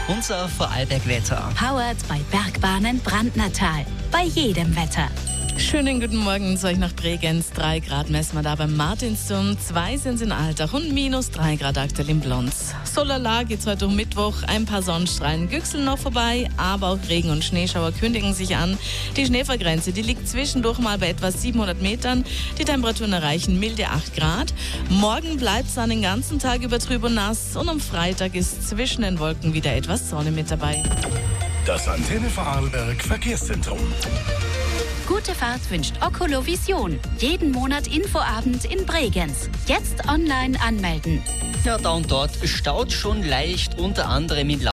unser Vorarlberg-Wetter. Powered bei Bergbahnen Brandnertal. Bei jedem Wetter. Schönen guten Morgen zu euch nach Bregenz. 3 Grad messen wir da beim Martinsturm, 2 sind in Altach und -3 Grad aktuell in Blons. So lala geht's heute um Mittwoch. Ein paar Sonnenstrahlen güchseln noch vorbei, aber auch Regen- und Schneeschauer kündigen sich an. Die Schneefallgrenze, die liegt zwischendurch mal bei etwa 700 Metern. Die Temperaturen erreichen milde 8 Grad. Morgen bleibt's dann den ganzen Tag über trüb und nass und am Freitag ist zwischen den Wolken wieder etwas Sonne mit dabei. Das Antenne Vorarlberg Verkehrszentrum. Gute Fahrt wünscht Okolovision. Jeden Monat Infoabend in Bregenz. Jetzt online anmelden. Ja, da und dort staut schon leicht, unter anderem in